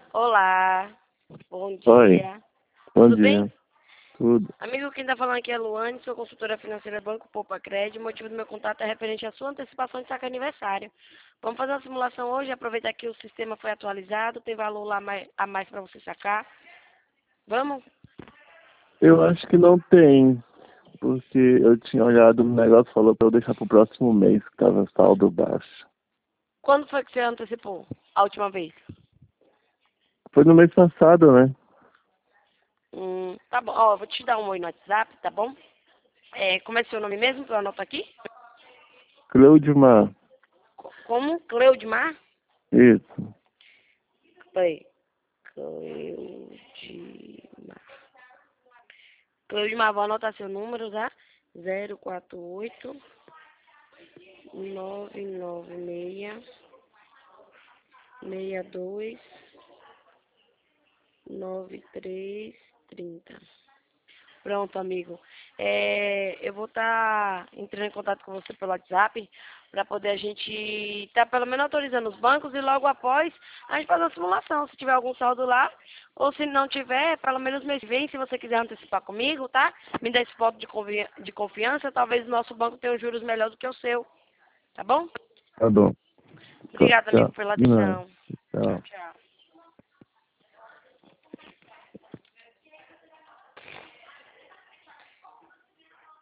Olá, bom Oi, dia. bom Tudo dia. bem? Tudo. Amigo, quem está falando aqui é Luane, sou consultora financeira Banco Poupa Crédito. O motivo do meu contato é referente à sua antecipação de saque aniversário. Vamos fazer uma simulação hoje, aproveitar que o sistema foi atualizado, tem valor lá a mais para você sacar. Vamos? Eu acho que não tem, porque eu tinha olhado no negócio, falou pra eu deixar pro próximo mês, que tava saldo baixo. Quando foi que você antecipou a última vez? Foi no mês passado, né? Tá bom, ó, eu vou te dar um oi no WhatsApp, tá bom? Como é seu nome mesmo, que eu anoto aqui? Cleudimar, Como? Cleudimar? isso. Peraí. Cleudimar, vou anotar seu número, tá? 048 996 62 9330. Pronto, amigo. Eu vou estar entrando em contato com você pelo WhatsApp para poder a gente estar pelo menos autorizando os bancos e logo após a gente fazer uma simulação. Se tiver algum saldo lá, ou se não tiver, pelo menos mês que vem, se você quiser antecipar comigo, tá? Me dá esse voto de confiança. Talvez o nosso banco tenha juros melhores do que o seu. Tá bom? Tá bom. Obrigada, amigo, Tchau. pela De nada. atenção. Tchau, Tchau. tchau.